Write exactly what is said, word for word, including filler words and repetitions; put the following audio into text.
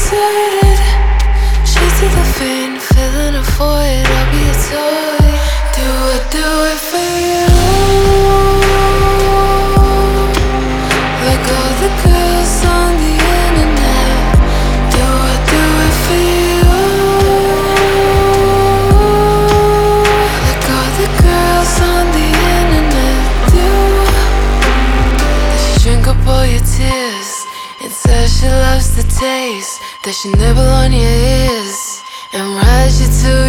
deserted. Straight to the fin, filling a void. I'll be a toy. Do I do it for you? Like all the girls on the internet. Do I do it for you? Like all the girls on the internet do. Does she drink up all your tears and says she loves the taste? Does she nibble on your ears and ride you to